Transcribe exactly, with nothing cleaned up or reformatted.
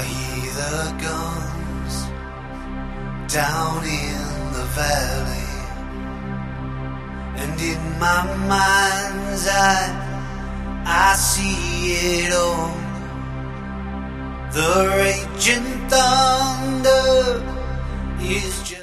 hear the guns down in the valley, and in my mind's eye I see it all. The raging thunder is just